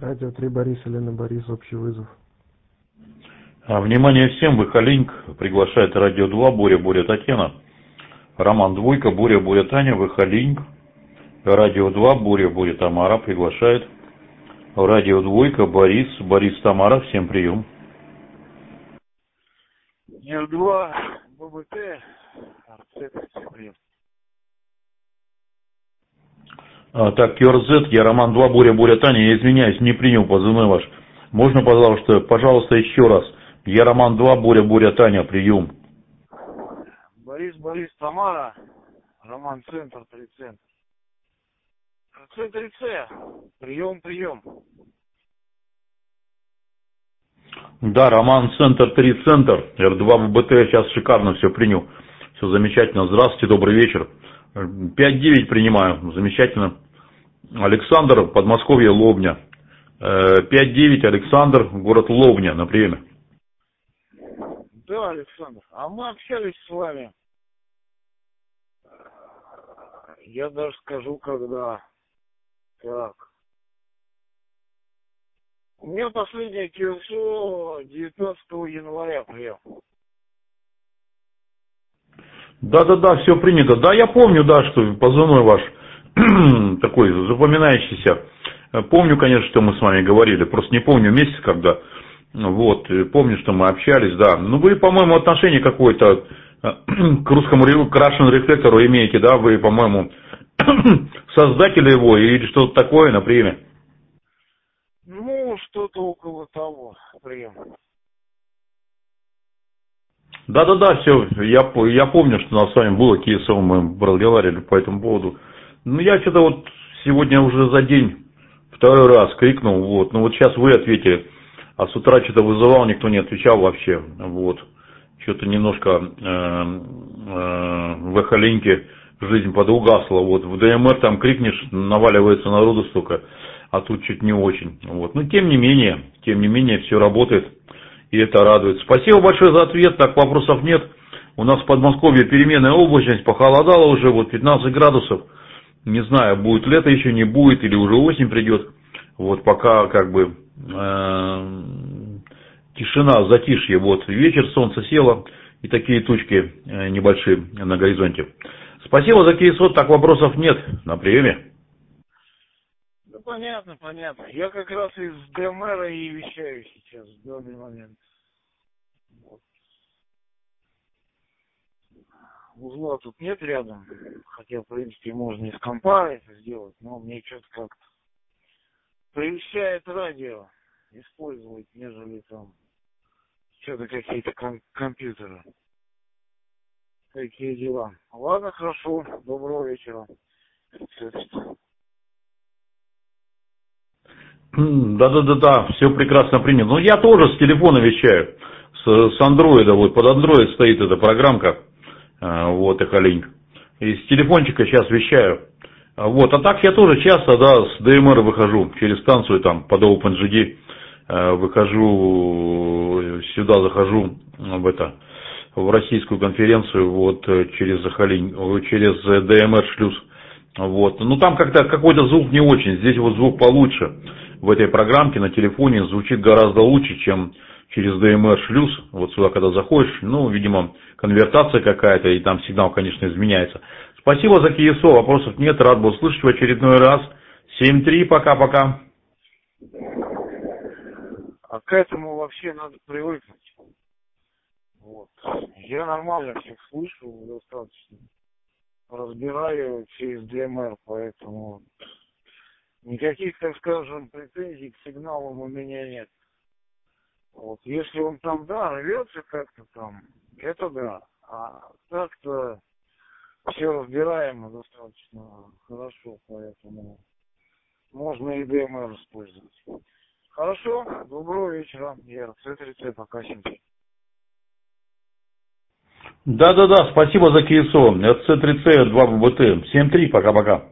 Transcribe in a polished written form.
Радио 3 Борис, Елена Борис, общий вызов. Внимание всем, Выхолинк приглашает Радио 2, Боря, Татьяна, Роман Двойка, Боря, Таня, Выхолинк, Радио 2, Боря, Тамара приглашает, Радио Двойка, Борис, Тамара, всем прием. Р2, ББТ, прием. Так, QRZ, я Роман 2, Боря, Таня, я извиняюсь, не принял позывной ваш. Можно, пожалуйста, еще раз. Я Роман 2, Боря, Таня, прием. Борис, Тамара, Роман Центр, 3 Центр. Центр С, прием. Да, Роман Центр, 3 Центр, Р2 ББТ, сейчас шикарно все принял. Все замечательно. Здравствуйте, добрый вечер. 5-9 принимаю, замечательно. Александр, Подмосковье, Лобня. 5-9, Александр, город Лобня, на приеме. Да, Александр, а мы общались с вами. Я даже скажу, когда. Так. У меня последнее КСО 19 января прием. Да, все принято. Да, я помню, да, что позывной ваш такой запоминающийся. Помню, конечно, что мы с вами говорили, просто не помню месяц, когда. Вот, помню, что мы общались, да. Ну, вы, по-моему, отношение какое-то к русскому Russian рефлектору имеете, да? Вы, по-моему, создатель его или что-то такое на приеме? Ну, что-то около того прием. Да, все, я помню, что у нас с вами было КСО, мы разговаривали по этому поводу. Ну, я что-то вот сегодня уже за день второй раз крикнул, вот. Ну, вот сейчас вы ответили, а с утра что-то вызывал, никто не отвечал вообще, вот. Что-то немножко в Эхолинке жизнь подугасла, вот. В ДМР там крикнешь, наваливается народу столько, а тут чуть не очень, вот. Но тем не менее, все работает. И это радует. Спасибо большое за ответ. Так, вопросов нет. У нас в Подмосковье переменная облачность. Похолодало уже. Вот 15 градусов. Не знаю, будет лето еще, не будет. Или уже осень придет. Вот пока как бы тишина, затишье. Вот вечер, солнце село. И такие тучки небольшие на горизонте. Спасибо за КСО. Так, вопросов нет. На приеме. Ну, понятно. Я как раз из ДМР и вещаю сейчас в данный момент. Вот. Узла тут нет рядом. Хотя, в принципе, можно из компа это сделать, но мне что-то как-то прельщает радио использовать, нежели там что-то какие-то компьютеры. Какие дела? Ладно, хорошо. Доброго вечера. Да, все прекрасно принято. Ну, я тоже с телефона вещаю, с андроида, вот под андроид стоит эта программка, вот, Эхолинк. И с телефончика сейчас вещаю. Вот, а так я тоже часто, да, с ДМР выхожу, через станцию там, под OpenGD, выхожу, сюда захожу, в российскую конференцию, вот, через Эхолинк, через ДМР шлюз. Вот. Ну там как-то какой-то звук не очень. Здесь вот звук получше. В этой программке на телефоне звучит гораздо лучше, чем через DMR шлюз. Вот сюда когда заходишь, ну, видимо, конвертация какая-то, и там сигнал, конечно, изменяется. Спасибо за КСО, вопросов нет, рад был слышать в очередной раз. 7-3, пока-пока. А к этому вообще надо привыкнуть. Вот. Я нормально всех слышу, достаточно. Разбираю через DMR, поэтому никаких, так скажем, претензий к сигналам у меня нет. Вот. Если он там, да, рвется как-то там, это да. А так-то все разбираемо достаточно хорошо, поэтому можно и DMR использовать. Хорошо, доброго вечера. Я РЦ-30, пока 7. Да, спасибо за КСО. РЦ-30, 2 ББТ. 7-3, пока-пока.